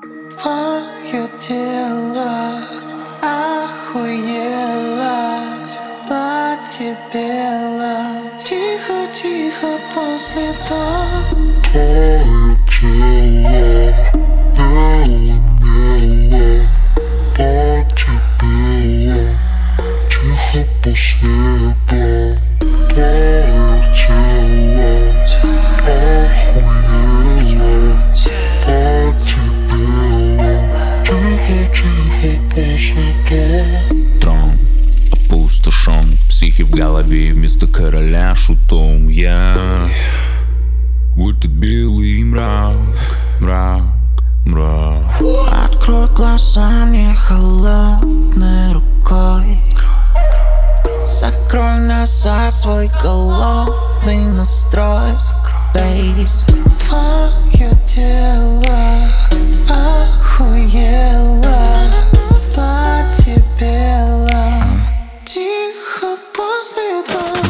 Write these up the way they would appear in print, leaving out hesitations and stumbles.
Твое тело охуело, платье бело, тихо-тихо после того. Твое тело бело-мело, платье бело, тихо после этого. Твое тело охуело, платье бело, тихо-тихо после того. Трон опустошен, психи в голове вместо короля шутом. Я будто белый мрак, мрак, мрак. Открой глаза мне холодной рукой, закрой назад свой голодный настрой, baby. Твое тело охуело, платье бело, тихо после того.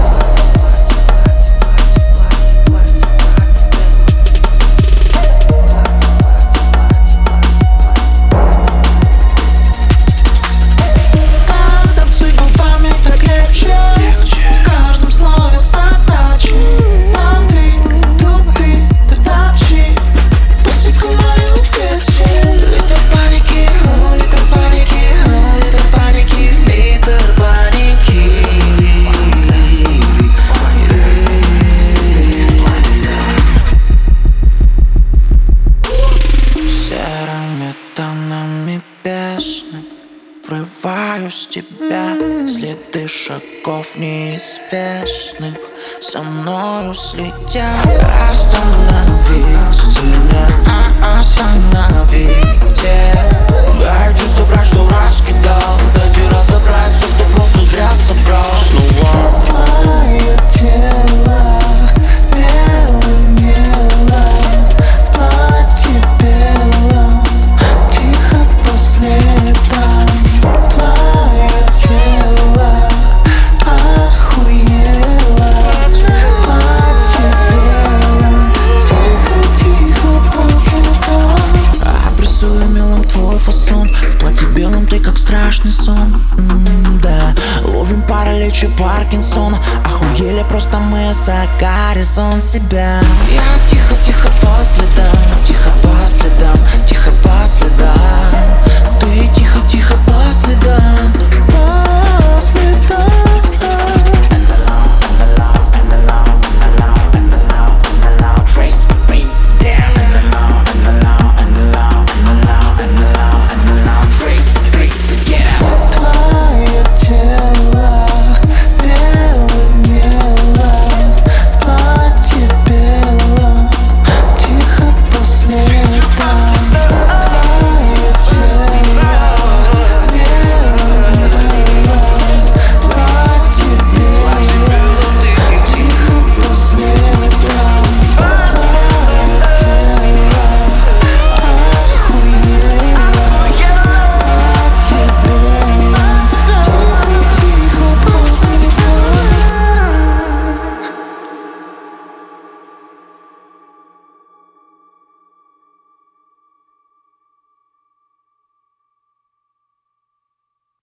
Врываюсь в тебя, следы шагов неизвестных со мною следят. Остановись, меня остановите. Хочу собрать, что раскидал, дайте разобрать все, что просто зря собрал. Твое тело бело-мело, платье бело, тихо после этого. Твое тело охуело, платье бело, тихо-тихо после этого. Обрисую мелом твой фасон, в платье белом ты как страшный сон. Да, ловим паралич и Паркинсона, охуели просто мы за горизонт себя. Я тихо